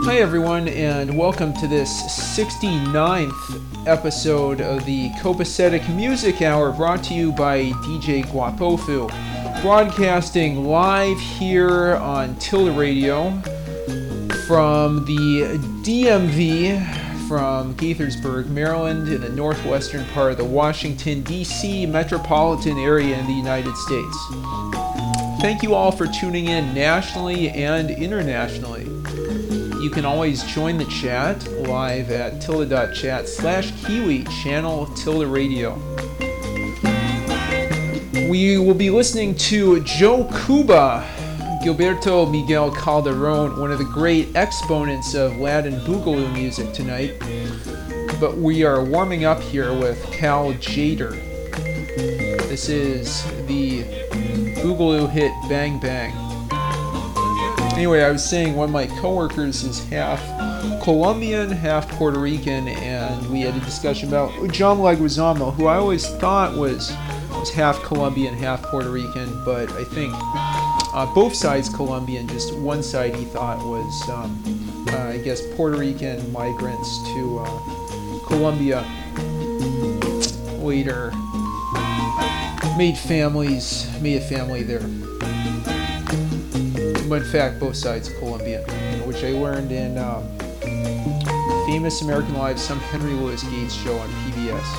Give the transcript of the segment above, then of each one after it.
Hi everyone, and welcome to this 69th episode of the Copacetic Music Hour, brought to you by DJ Guapofu, broadcasting live here on Tilda Radio from the DMV, from Gaithersburg, Maryland, in the northwestern part of the Washington, D.C. metropolitan area in the United States. Thank you all for tuning in nationally and internationally. You can always join the chat live at tilda.chat/Kiwi, channel Tilda Radio. We will be listening to Joe Cuba, Gilberto Miguel Calderon, one of the great exponents of Latin Boogaloo music tonight. But we are warming up here with Cal Tjader. This is the Boogaloo hit Bang Bang. Anyway, I was saying one of my coworkers is half Colombian, half Puerto Rican, and we had a discussion about John Leguizamo, who I always thought was half Colombian, half Puerto Rican, but I think both sides Colombian, just one side he thought was, I guess, Puerto Rican migrants to Colombia. Later made a family there. But in fact, both sides Colombian, which I learned in Famous American Lives, some Henry Louis Gates show on PBS.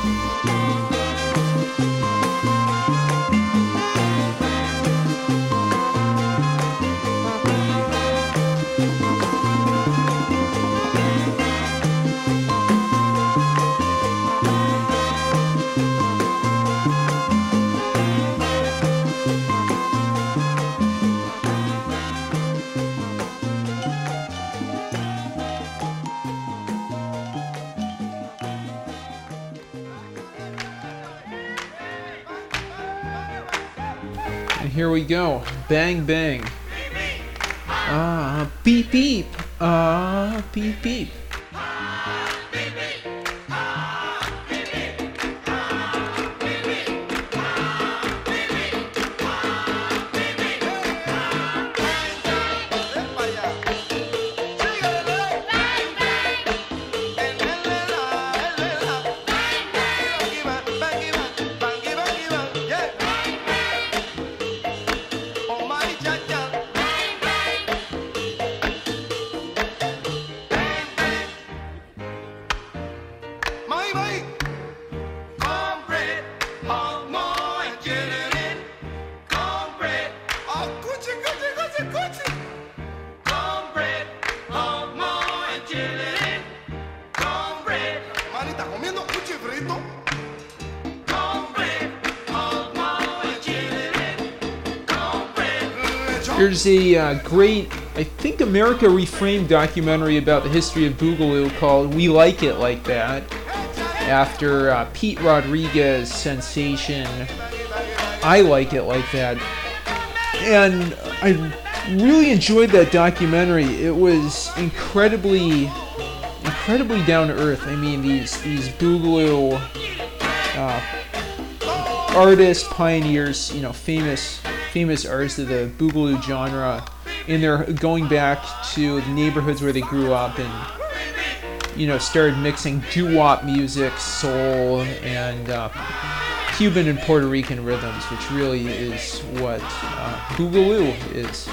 Here we go. Bang, bang. Ah, beep, beep. Ah, beep, beep. There's a great, I think, America Reframed documentary about the history of Boogaloo called We Like It Like That, after Pete Rodriguez' sensation I Like It Like That. And I really enjoyed that documentary. It was incredibly down to earth. I mean, these Boogaloo artists, pioneers, famous artists of the Boogaloo genre, and they're going back to the neighborhoods where they grew up and, started mixing doo-wop music, soul, and Cuban and Puerto Rican rhythms, which really is what Boogaloo is.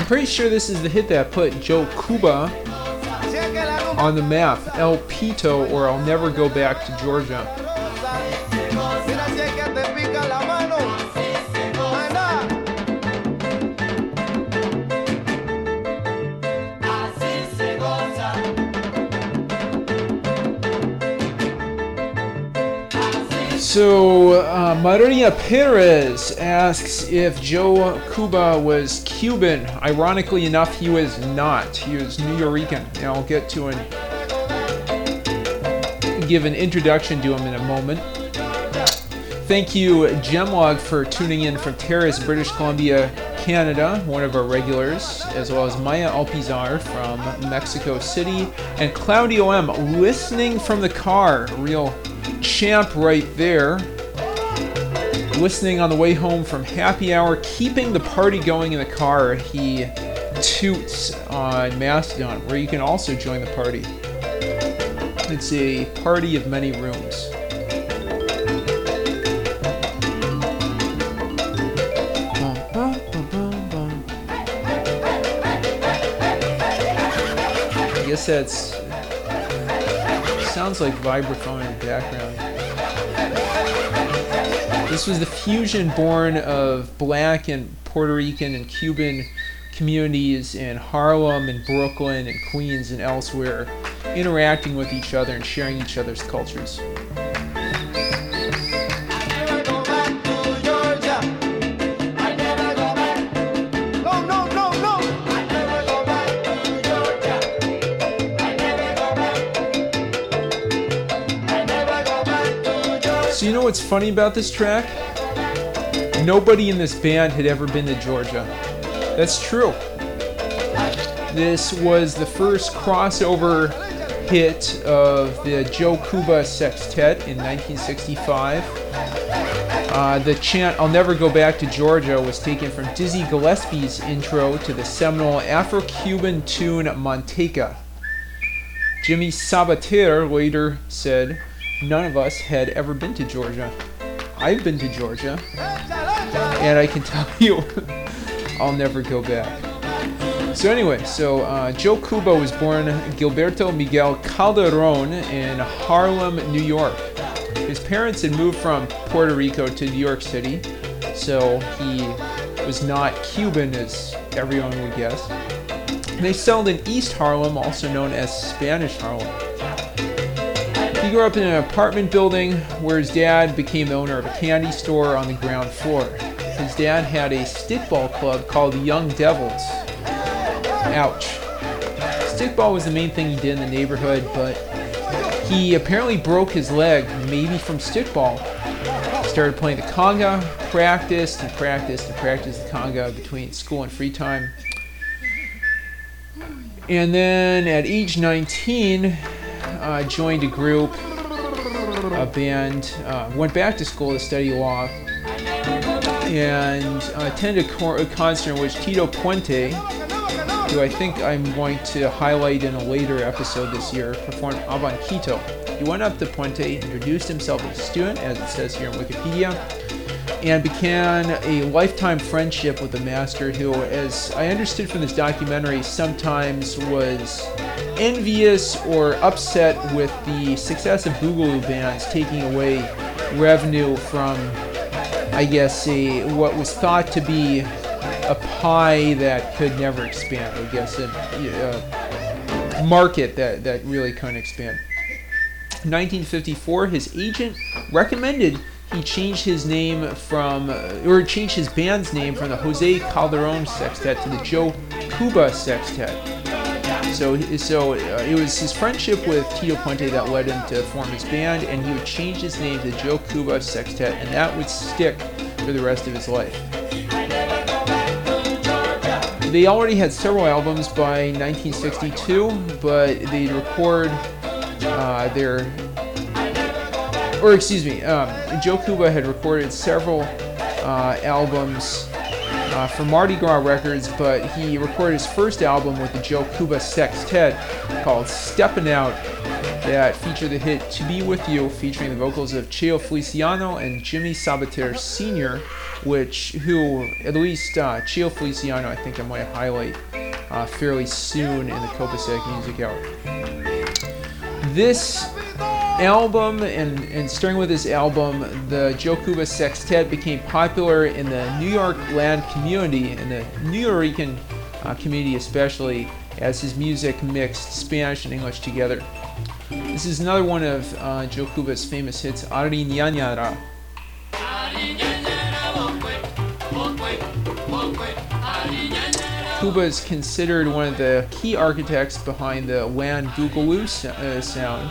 pretty sure this is the hit that put Joe Cuba on the map. El Pito, or I'll Never Go Back to Georgia. So, Maria Perez asks if Joe Cuba was Cuban. Ironically enough, he was not. He was Nuyorican. And I'll get to give an introduction to him in a moment. Thank you, Gemlog, for tuning in from Terrace, British Columbia, Canada, one of our regulars, as well as Maya Alpizar from Mexico City, and Claudio M, listening from the car. Real champ right there, listening on the way home from happy hour, keeping the party going in the car. He toots on Mastodon, where you can also join the party. It's a party of many rooms. I guess that's sounds like vibraphone in the background. This was the fusion born of black and Puerto Rican and Cuban communities in Harlem and Brooklyn and Queens and elsewhere, interacting with each other and sharing each other's cultures. So you know what's funny about this track? Nobody in this band had ever been to Georgia. That's true. This was the first crossover hit of the Joe Cuba Sextet in 1965. The chant, "I'll Never Go Back to Georgia," was taken from Dizzy Gillespie's intro to the seminal Afro-Cuban tune Manteca. Jimmy Sabater later said, "None of us had ever been to Georgia. I've been to Georgia, and I can tell you, I'll never go back." So anyway, Joe Cuba was born Gilberto Miguel Calderon in Harlem, New York. His parents had moved from Puerto Rico to New York City, so he was not Cuban as everyone would guess. They settled in East Harlem, also known as Spanish Harlem. He grew up in an apartment building where his dad became the owner of a candy store on the ground floor. His dad had a stickball club called the Young Devils. Ouch. Stickball was the main thing he did in the neighborhood, but he apparently broke his leg, maybe from stickball. Started playing the conga, practiced the conga between school and free time. And then at age 19, joined a group, a band, went back to school to study law, and attended a concert in which Tito Puente, who I think I'm going to highlight in a later episode this year, performed Abanquito. He went up to Puente, introduced himself as a student, as it says here in Wikipedia, and began a lifetime friendship with the master, who, as I understood from this documentary, sometimes was envious or upset with the success of Boogaloo bands taking away revenue from, I guess, what was thought to be a pie that could never expand. I guess a market that really couldn't expand. In 1954, his agent recommended he changed his name changed his band's name from the Jose Calderon Sextet to the Joe Cuba Sextet. So it was his friendship with Tito Puente that led him to form his band, and he would change his name to Joe Cuba Sextet, and that would stick for the rest of his life. They already had several albums by 1962, but they'd record Joe Cuba had recorded several albums for Mardi Gras Records, but he recorded his first album with the Joe Cuba Sextet called Steppin' Out that feature the hit To Be With You, featuring the vocals of Cheo Feliciano and Jimmy Sabater Sr., who, at least Cheo Feliciano, I think I might highlight fairly soon in the Copacetic Music Hour. This album, and starting with this album, the Joe Cuba Sextet became popular in the New York Latin community, in the New Yorican community especially, as his music mixed Spanish and English together. This is another one of Joe Cuba's famous hits, Ariñañara. Cuba is considered one of the key architects behind the Latin Boogaloo sound.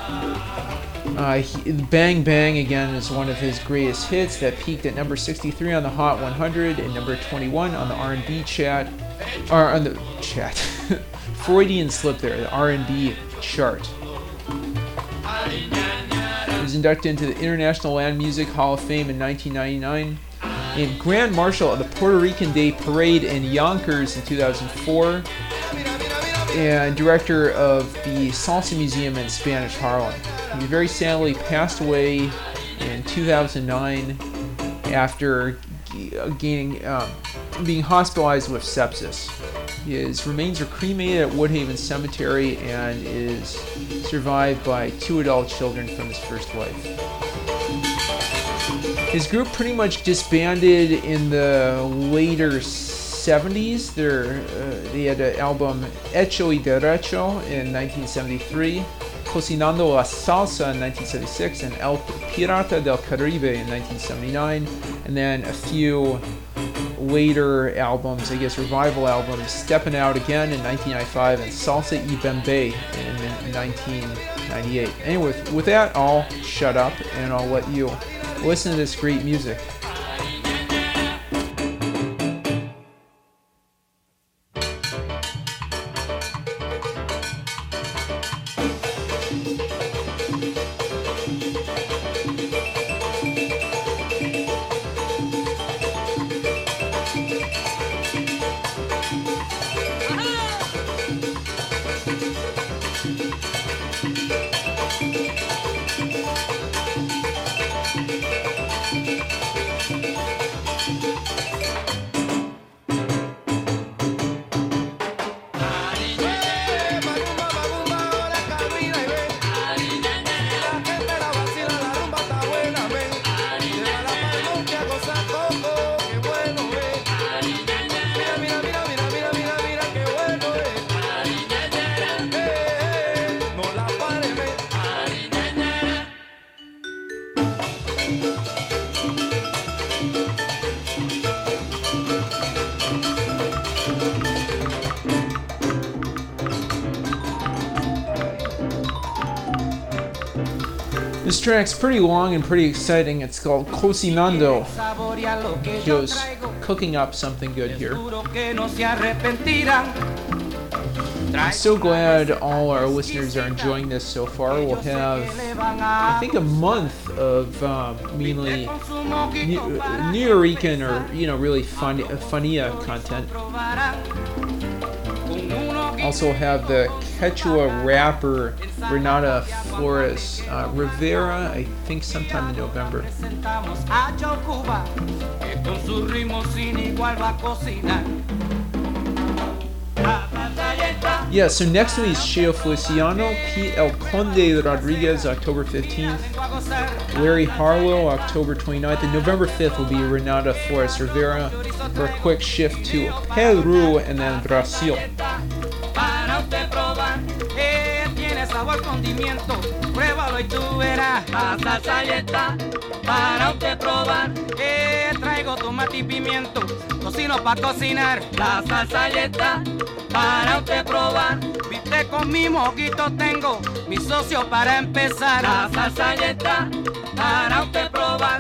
Bang Bang, again, is one of his greatest hits that peaked at number 63 on the Hot 100 and number 21 on the R&B chat. Freudian slip there, the R&B chart. He was inducted into the International Latin Music Hall of Fame in 1999. Named Grand Marshal of the Puerto Rican Day Parade in Yonkers in 2004. And director of the Salsa Museum in Spanish Harlem. He very sadly passed away in 2009 after being hospitalized with sepsis. His remains are cremated at Woodhaven Cemetery and is survived by 2 adult children from his first wife. His group pretty much disbanded in the later 70s. They had an album Hecho y Derecho in 1973, Cocinando la Salsa in 1976, and El Pirata del Caribe in 1979, and then a few later albums, I guess revival albums, Steppin' Out Again in 1995 and Salsa y Bembe in 1998. Anyway, with that, I'll shut up and I'll let you listen to this great music. This track's pretty long and pretty exciting. It's called Cocinando. He was cooking up something good here. I'm so glad all our listeners are enjoying this so far. We'll have, I think, a month of mainly New Yorican or, really funny content. Also have the Quechua rapper Renata Flores Rivera, I think sometime in November. Yeah, so next week is Cheo Feliciano, Pete El Conde Rodriguez, October 15th, Larry Harlow, October 29th, and November 5th will be Renata Flores Rivera for a quick shift to Peru and then Brazil. Sabor condimento, pruébalo y tú verás. La salsa ya está para usted probar. Traigo tomate y pimiento, cocino para cocinar. La salsa ya está para usted probar. Viste con mi moquito tengo mi socio para empezar. La salsa ya está para usted probar.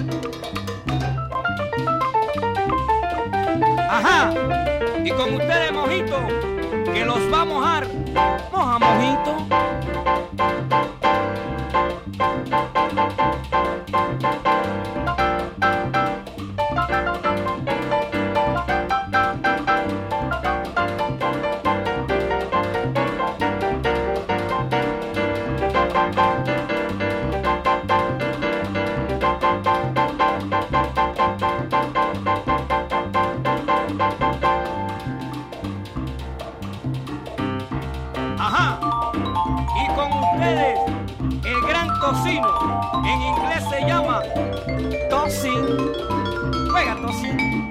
Ajá, y con ustedes mojito, que los va a mojar. Moja mojito. tocino. En inglés se llama tossing. Juega tossing.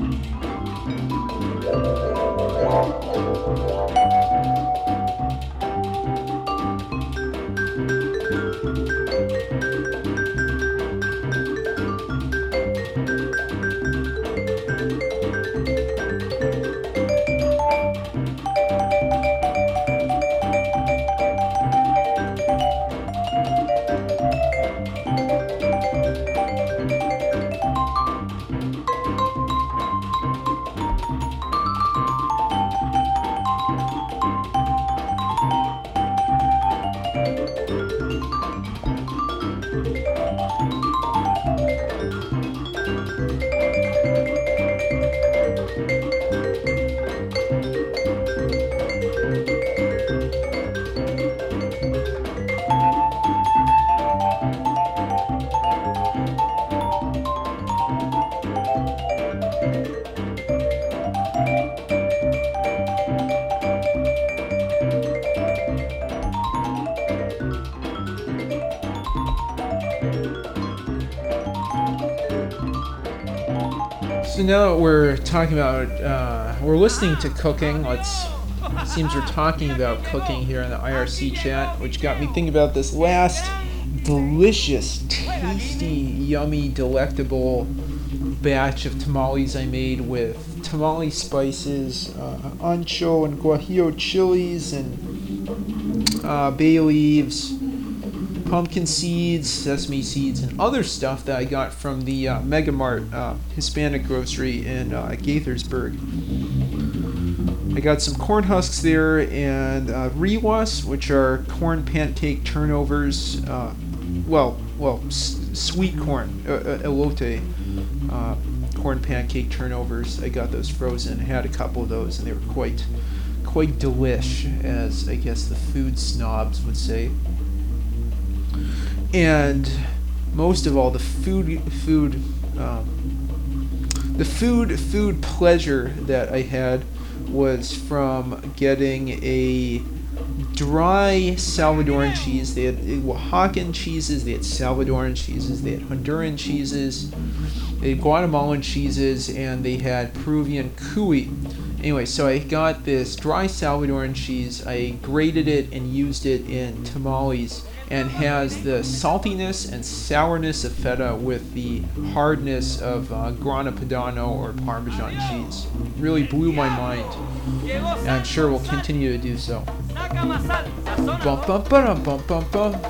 So now that we're talking about, we're listening to cooking. Seems we're talking about cooking here in the IRC chat, which got me thinking about this last delicious, tasty, yummy, delectable batch of tamales I made with tamale spices, ancho and guajillo chilies, and bay leaves, pumpkin seeds, sesame seeds, and other stuff that I got from the Megamart Hispanic grocery in Gaithersburg. I got some corn husks there and rewas, which are corn pancake turnovers. Sweet corn, elote, corn pancake turnovers. I got those frozen. I had a couple of those, and they were quite delish, as I guess the food snobs would say. And most of all, the food pleasure that I had was from getting a dry Salvadoran cheese. They had Oaxacan cheeses, they had Salvadoran cheeses, they had Honduran cheeses, they had Guatemalan cheeses, and they had Peruvian cuy. Anyway, so I got this dry Salvadoran cheese, I grated it and used it in tamales, and has the saltiness and sourness of feta with the hardness of Grana Padano or Parmesan cheese. Really blew my mind, and I'm sure will continue to do so. Bum, bum, ba-dum, bum, bum, bum.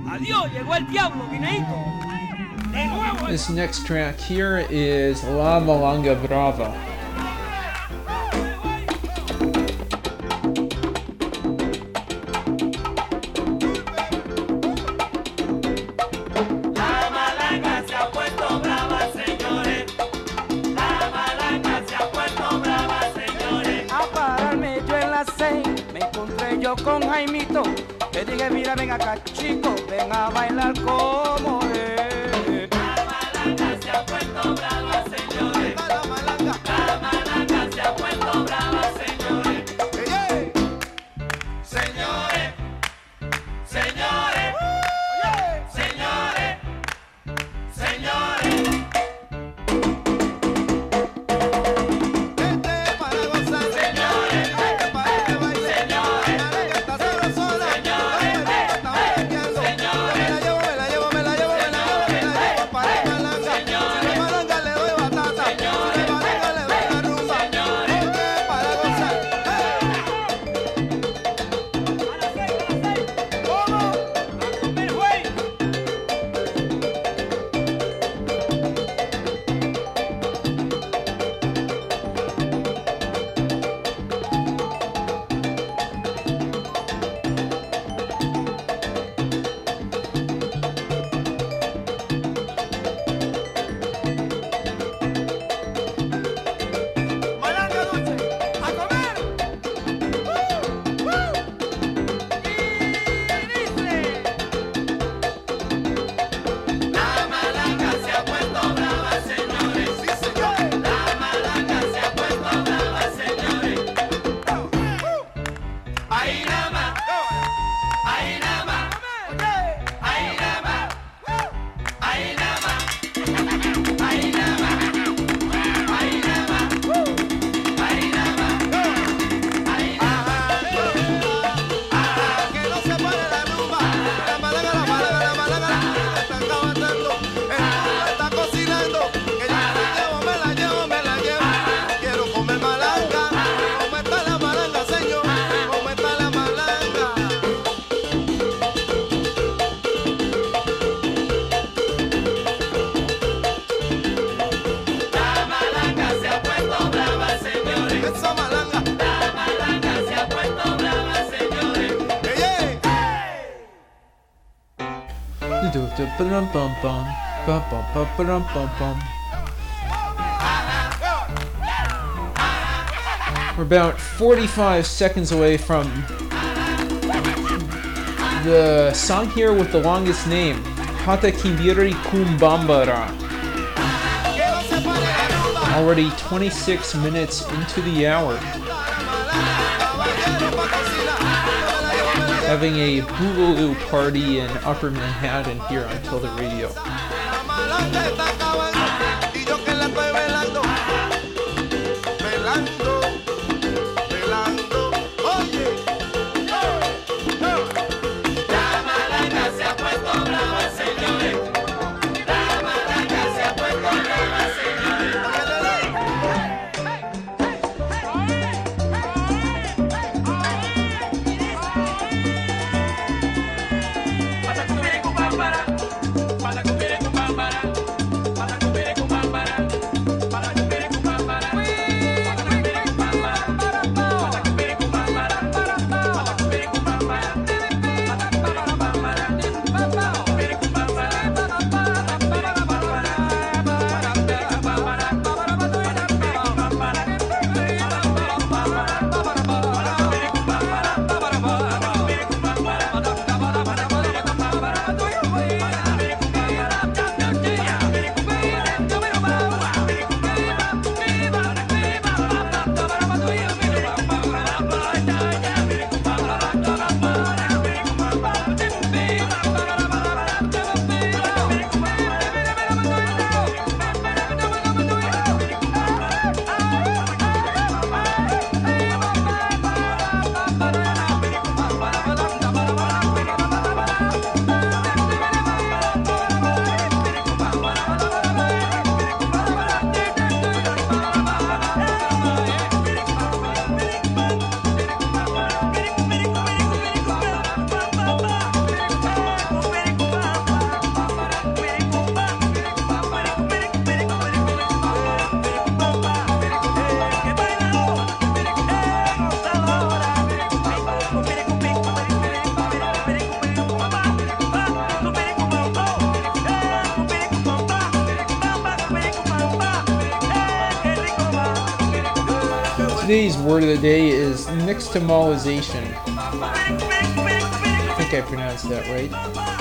Adiós, llegó el diablo, Guineito. De nuevo. This next track here is La Malanga Brava. Con Jaimito, le dije, mira, ven acá, chico, ven a bailar como es. La malanga se ha puesto brava, señores. La malanga se ha puesto brava, señores. Señores, señores, señores, señores. We're about 45 seconds away from the song here with the longest name, Hata Kibiri Kumbambara. Already 26 minutes into the hour. Having a boogaloo party in Upper Manhattan here on Tilda Radio. Today's word of the day is nixtamalization. I think I pronounced that right.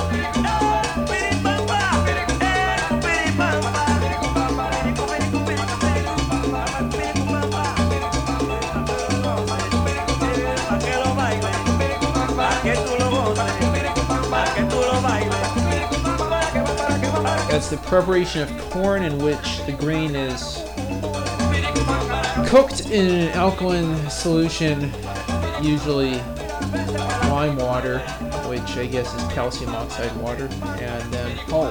That's the preparation of corn in which the grain is cooked in an alkaline solution, usually lime water, which I guess is calcium oxide water, and then hulled.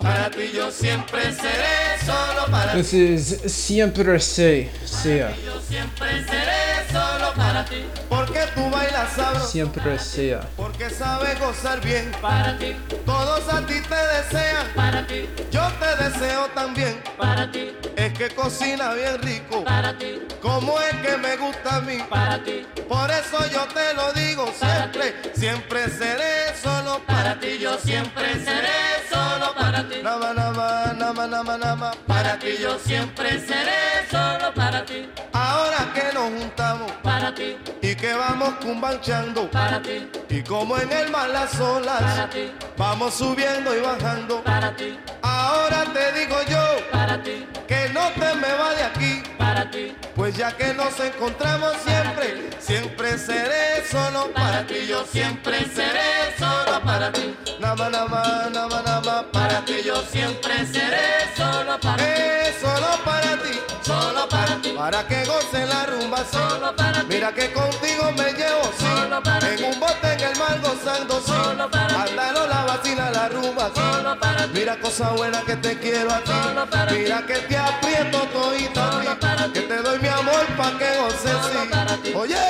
Para ti yo siempre seré, solo para ti. This is Siempre Sea. Yo siempre seré solo para ti. Porque tú bailas sabroso. Siempre Sea. Porque sabes gozar bien. Para ti, Todos a ti te desean. para ti, Yo te deseo también. para ti, Es que cocina bien rico. para ti, Como es que me gusta a mí. para ti, Por eso yo te lo digo siempre. Siempre seré solo para ti. yo siempre seré solo para ti. Nama, nama, nama, nama, nama. Para ti yo siempre seré solo para ti. Ahora que nos juntamos Para ti, y que vamos cumbanchando. para ti, Y como en el mar las olas para ti, vamos subiendo y bajando. para ti, Ahora te digo yo para ti, que no te me va de aquí. para ti, Pues ya que nos encontramos siempre, siempre seré solo para ti. Yo siempre seré solo para ti. Nama, nama, nama, nama, para ti. Yo siempre seré solo para ti, solo para ti. solo para ti, Para que goce la rumba, sí. Solo para ti. Mira que contigo me llevo, sí. Solo para En ti. un bote en el mar gozando, sí. Solo para ti. Ándalo, la vacina, la rumba, sí. Solo para ti. Mira cosa buena que te quiero a ti. Solo para ti. Mira que te aprieto todito a Solo para ti. ti. Que te doy mi amor pa' que goces, Solo sí. para ti. Oye.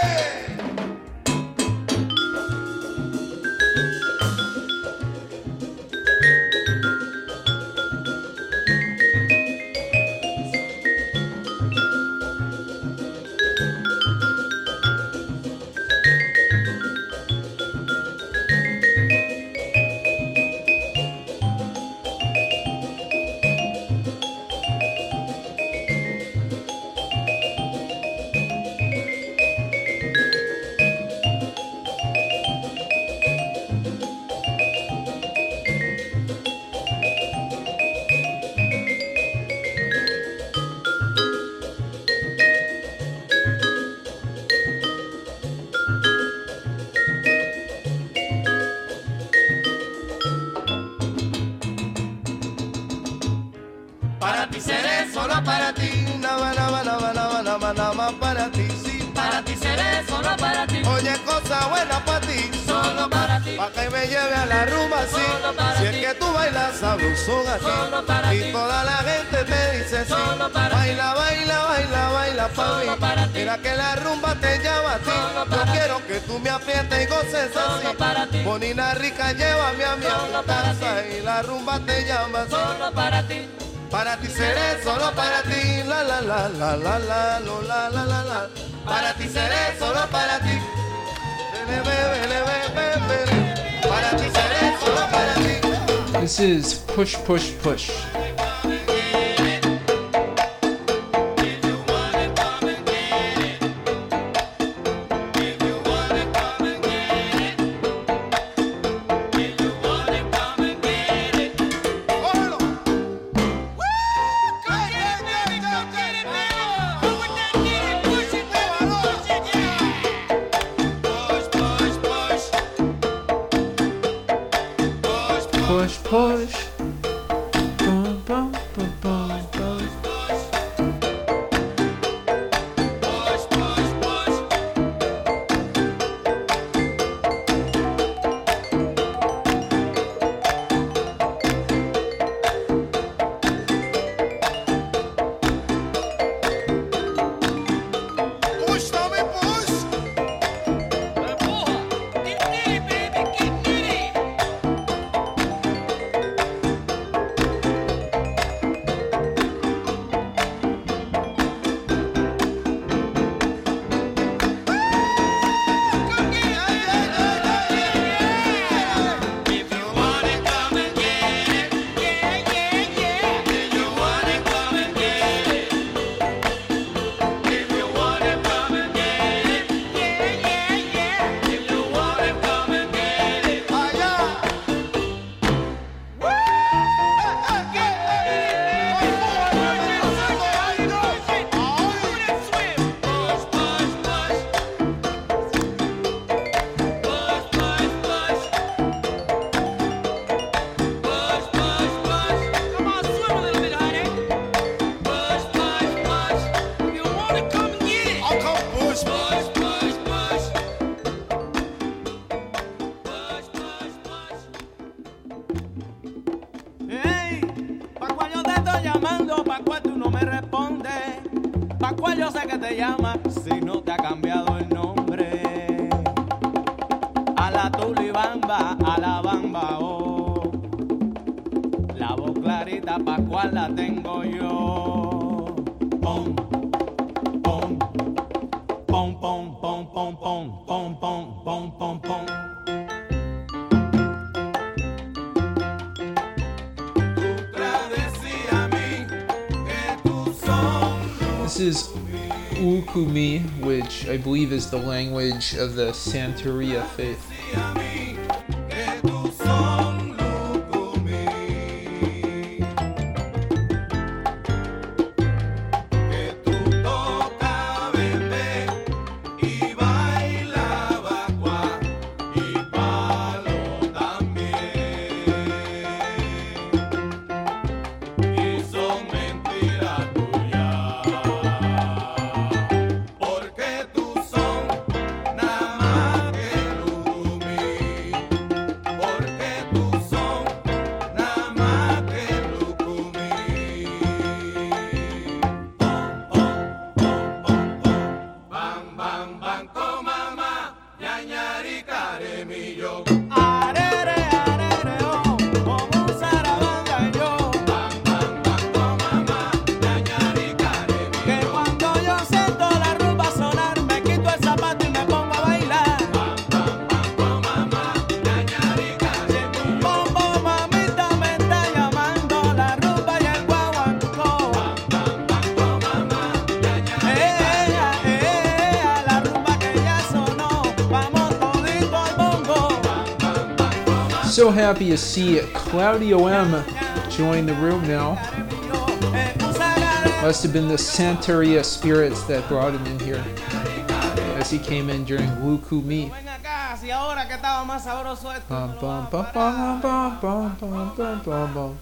Para ti seré solo para ti. Nama, nama, nama, nama, nama, nama, para ti, sí. para ti seré solo para ti, Oye, cosa buena para ti. solo para ti, Pa' que me lleve a la rumba, sí. Solo para Si ti. es que tú bailas sabrosón así. Solo para y ti. toda la gente te dice sí. Solo para baila, baila, baila, baila pa' Solo mí. para ti. Mira que la rumba te llama a ti. Solo Yo para quiero que tú me aprietes y goces Solo así. para ti. Bonina rica, llévame a mi Solo para casa y la rumba te llama así. solo para ti, Para ti seré solo para ti, la la la la la la lo, la la la la. Para ti seré solo para ti. Bele, bele, bele, bele, bele. Para ti seré solo para ti. This is Push Push Push. Cógelo. Push Push. Bum, bum, bum, bum, bum. Push, Tommy, push. estoy llamando, pa' cual tú no me respondes, pa' cual yo sé que te llamas, si no te ha cambiado el nombre. A la tulibamba, a la bamba, oh. La voz clarita, pa' cual la tengo yo. Pom, pom, pom, pom, pom, pom, pom, pom, pom, pom, pom, pom. This is Ukumi, which I believe is the language of the Santeria faith. So happy to see Claudio M join the room now. Must have been the Santeria spirits that brought him in here, as he came in during Wuku Me. Bum, bum, bum, bum, bum, bum, bum, bum, bum, bum.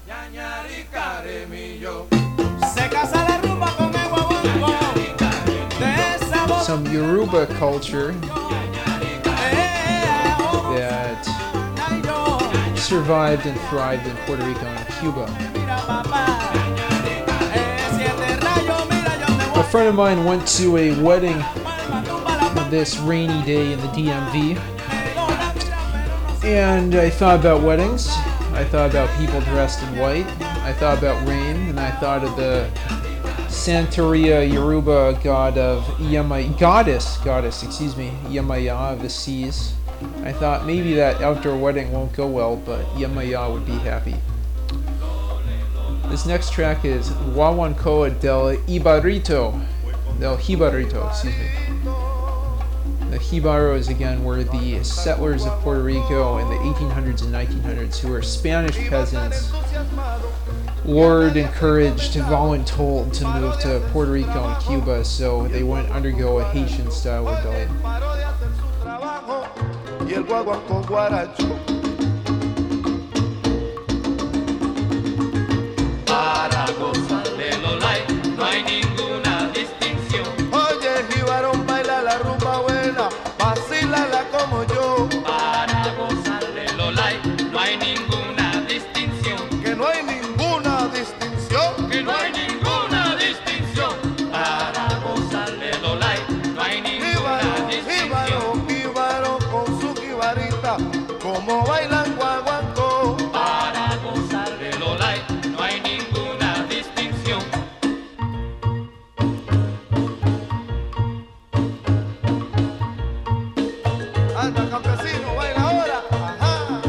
Some Yoruba culture that survived and thrived in Puerto Rico and Cuba. A friend of mine went to a wedding this rainy day in the DMV, and I thought about weddings, I thought about people dressed in white, I thought about rain, and I thought of the Santeria Yoruba god of goddess, Yemaya of the seas. I thought maybe that outdoor wedding won't go well, but Yemaya would be happy. This next track is Huahuancoa del Jibarito. Excuse me. The Jibaros, again, were the settlers of Puerto Rico in the 1800s and 1900s who were Spanish peasants, lured, encouraged, voluntold to move to Puerto Rico and Cuba, so they wouldn't undergo a Haitian-style rebellion. Y el guaguancó guaracho. Para gozar de lo light no hay ninguna distinción. Oye, jibarón, baila la rumba buena, vacílala como yo. Para gozar de lo light no hay ninguna distinción. Que no hay ninguna distinción. Que no hay ninguna distinción. Para gozar de lo light no hay ninguna distinción. Jíbaro con su jibarita, como bailan guaguancó. Para gozar de lo light no hay ninguna distinción. Anda, campesino, baila ahora. Ajá.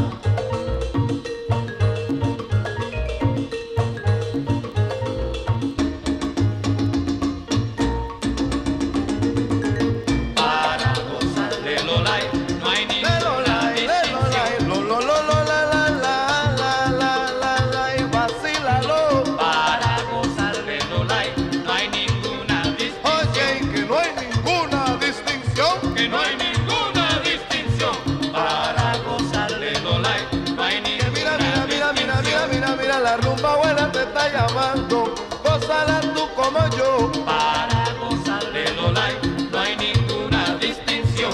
Para gozar de lo light no hay ninguna distinción. Y vacílalo. Para gozar de lo light no hay ninguna distinción. Oye, que no hay ninguna distinción. Que no hay ninguna distinción. Para gozar de lo light no hay Que mira, ninguna mira, mira, mira, mira, distinción. mira, mira, la rumba buena te está llamando. Gózala tú como yo. Para gozar de lo light no hay ninguna distinción.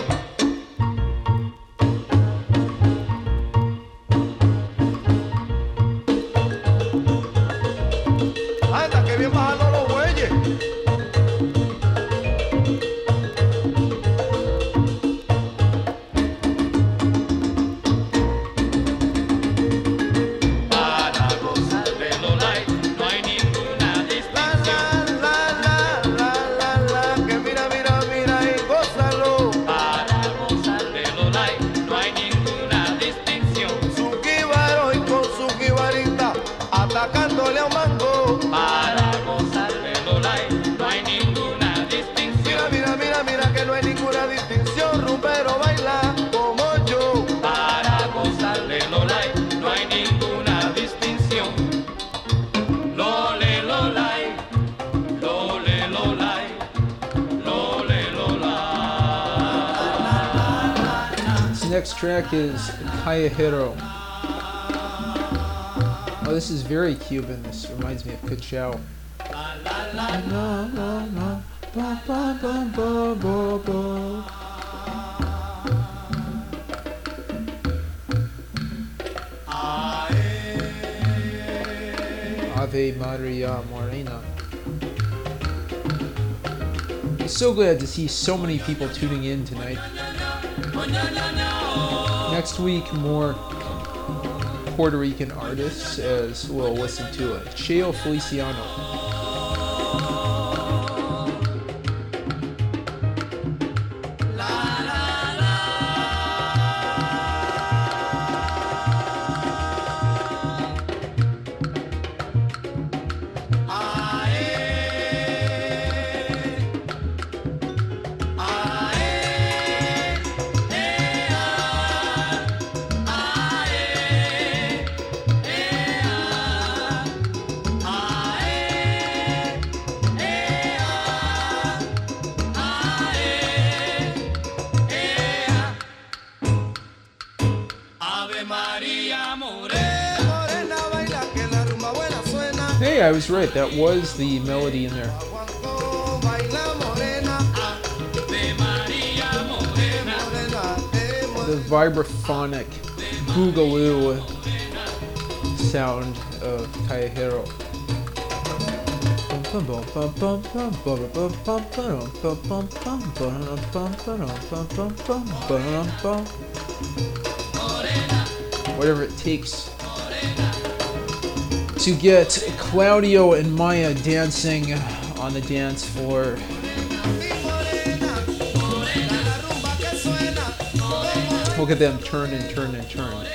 dándole a un mango. Para gozar de Lolay no hay ninguna distinción. Mira, mira, mira, mira que no hay ninguna distinción. Rumbero baila como yo. Para gozar de Lolay no hay ninguna distinción. Lole Lolay, Lole Lolay, Lole Lolay. This next track is Callejero. Oh, this is very Cuban. This reminds me of Cachao. Ave Maria Morena. I'm so glad to see so many people tuning in tonight. Next week, more Puerto Rican artists, as we'll listen to Cheo Feliciano. Hey, I was right. That was the melody in there. The vibraphonic boogaloo sound of Callejero. Whatever it takes to get Claudio and Maya dancing on the dance floor. Look at them turn and turn and turn.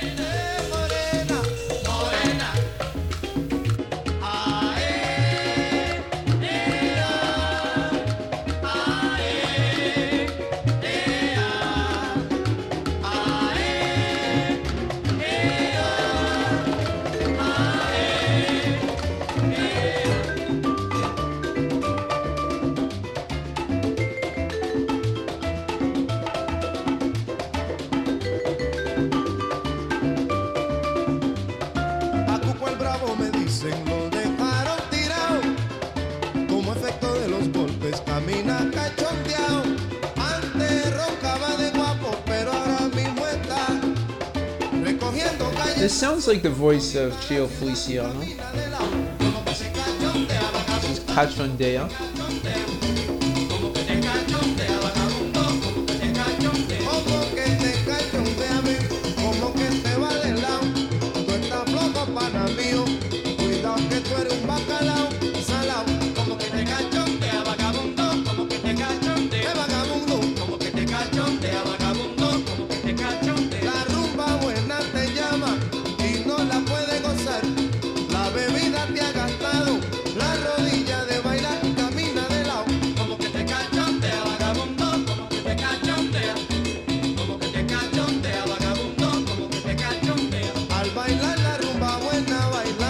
This sounds like the voice of Cheo Feliciano. This is Cachondea. Al bailar la rumba buena, baila.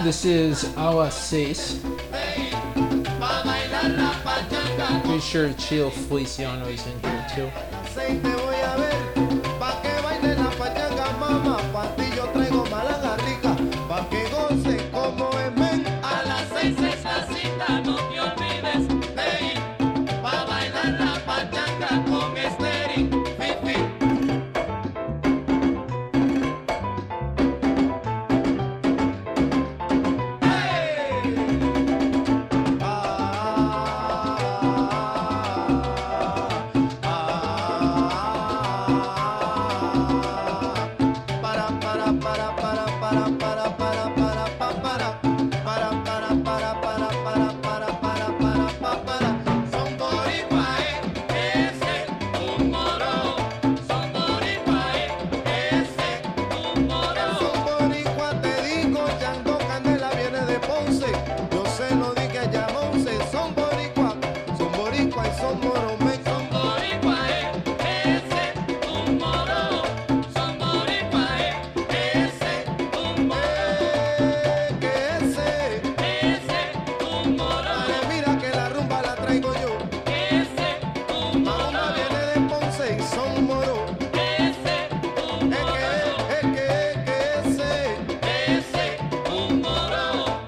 This is A las 6. Pretty sure Chilo Feliciano is in here too. Te voy a ver, pa' que baile la pachanga, mamá. Pa' ti yo traigo malanga rica, pa' que goce como es men. A las 6 es la cita, no te olvides de ir pa' bailar la pachanga con Estéril Fifi. Son boricua, Ese un moro, son boricua, ese un moro. son boricua, te digo, Chango Candela viene de Ponce. Yo se lo dije a Yamonce, son boricua y son moromen. Son boricua, ese un moro, son boricua, ese un moro, Que ese, un moro, dale, mira que la rumba la traigo yo. ese un Mamá moro, viene de Ponce y son moro. ese un moro, Que ese. ese un moro.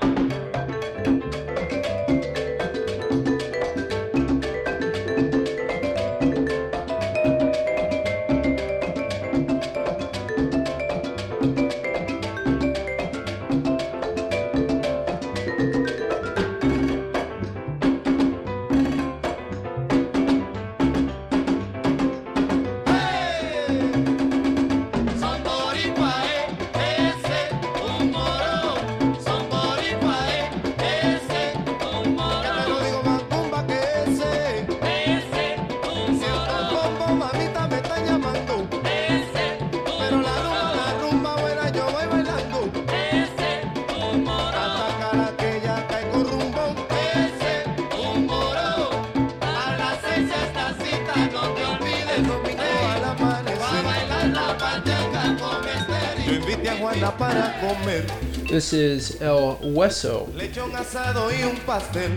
Son boricua, ese un moro, son boricua, ese un Ya moro, te lo digo, Macumba, que ese. ese un Si el moro, bombo, mamita, me está llamando. ese Pero un la moro, rumba buena yo voy bailando. ese un moro, Hasta cara que ya cae con rumbón. ese un moro. A las 6 esta cita, no te olvides El domingo al va a amanecer. bailar la pachanga con Yo Estéril. invité a Juana para comer. This is El Hueso. Lechón asado y un pastel.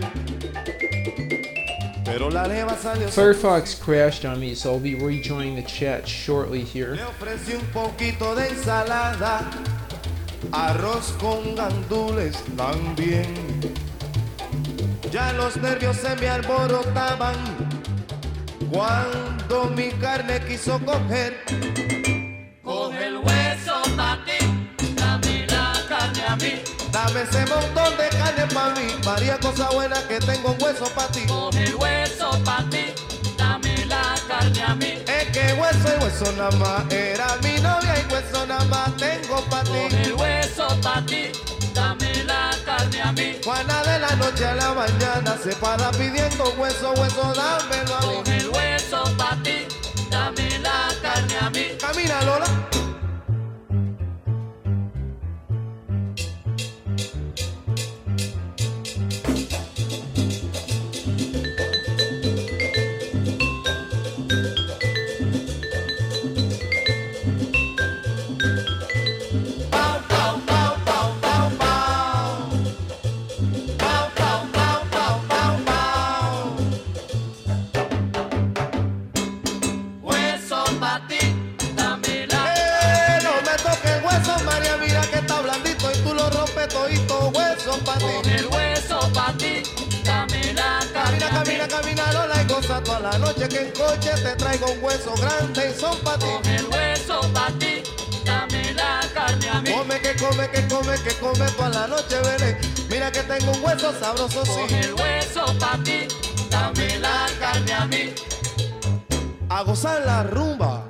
Pero la leva salió. Firefox crashed on me, so I'll be rejoining the chat shortly here. Le ofrecí un poquito de ensalada, arroz con gandules también. Ya los nervios se me alborotaban cuando mi carne quiso coger. Coge el hueso pa' ti, dame la carne a mí. Dame ese montón de carne pa' mí, María, cosa buena que tengo un hueso pa' ti. Coge el hueso pa' ti, dame la carne a mí. Es que hueso y hueso nada más era mi novia y hueso nada más tengo pa' Coge ti. el hueso pa' ti, dame la carne a mí. Juana de la noche a la mañana se para pidiendo hueso, hueso, dámelo a mí. Coge el hueso pa' ti, dame la carne a mí. Camina, Lola. Pau, pau, pau, pau, pau, pau. Pau, pau, pau, pau, pau, pau. Hueso pa' ti, dame la. No me toques el hueso, María, mira que está blandito y tú lo rompes todito, hueso pa' ti. Coge el hueso pa' ti, dame la carne Camina, a mí. camina, camina, Lola, y goza toda la noche que en coche te traigo un hueso grande y son pa' ti. Coge el hueso pa' ti, dame la carne a mí. Come, que come, que come, que come toda la noche, vele. Mira que tengo un hueso sabroso, Coge sí. el hueso pa' ti, dame la carne a mí. A gozar la rumba.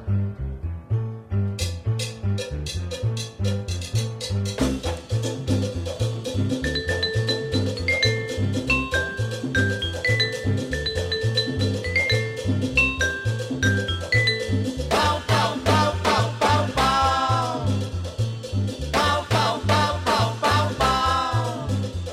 Pau, pau, pau, pau, pau, pau. Pau, pau, pau, pau, pau, pau.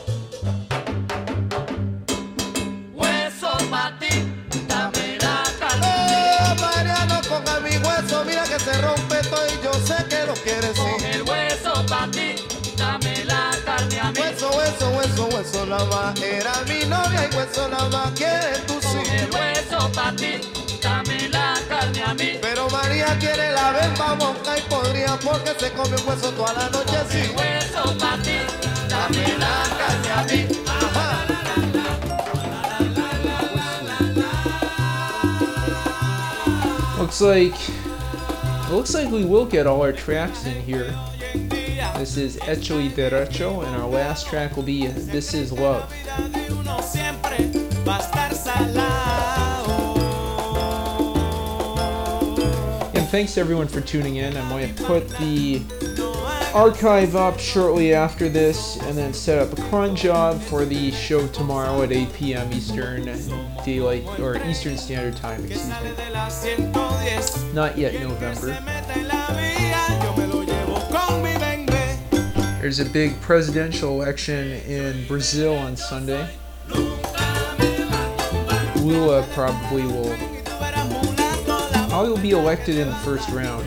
Hueso pa' ti, dame la carne. Oh, Mariano, coja mi hueso, mira que se rompe todo y yo sé que lo quieres, Coge sí. el hueso pa' ti, dame la carne a mí. Hueso hueso nada más. Era mi novia y hueso nada más. ¿Quieres tú sí? El hueso pa' ti, dame la carne a mí. Pero María quiere la bemba monca y podría porque se come un hueso toda la noche así. El hueso pa' ti, dame la carne a mí. Ajá. Looks like we will get all our tracks in here. This is Hecho y Derecho, and our last track will be This Is Love. And thanks to everyone for tuning in. I'm going to put the archive up shortly after this and then set up a cron job for the show tomorrow at 8 p.m. Eastern Standard Time, excuse me. Not yet November. There's a big presidential election in Brazil on Sunday. Lula probably will be elected in the first round.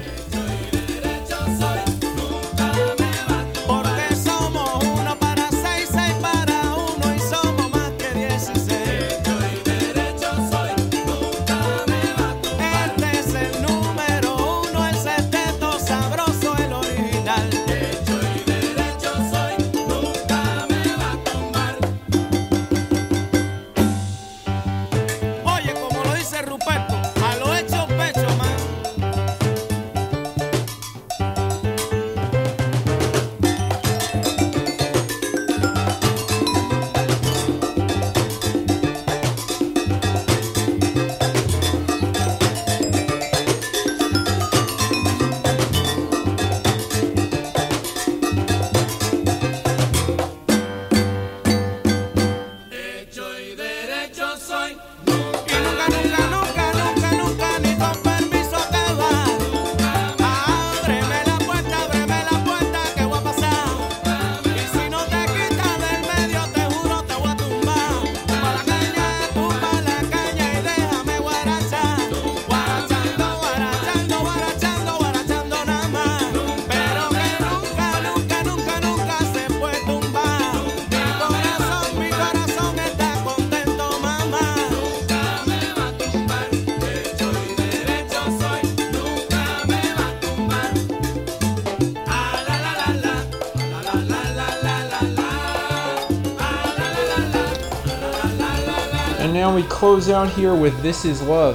And now we close out here with This Is Love.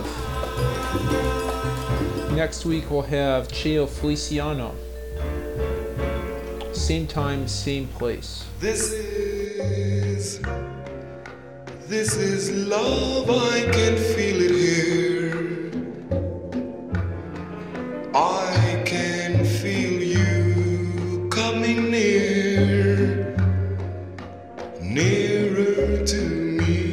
Next week we'll have Cheo Feliciano. Same time, same place. This is love, I can feel it here. I can feel you coming near, nearer to me.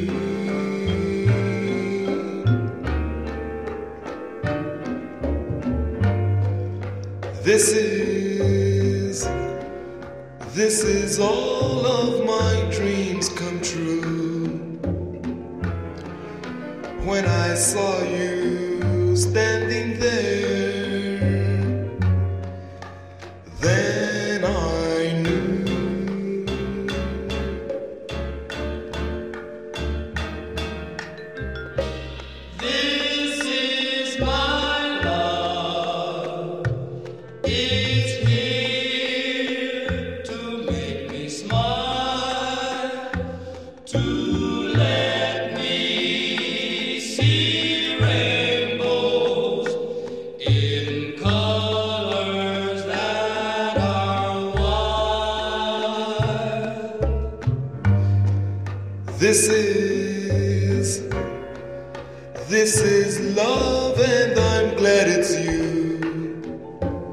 This is all of my dreams come true. When I saw you standing there, then I knew. This is my love. It's here to make me smile, to let me see rainbows in colors that are wild. This is love, and I'm glad it's you.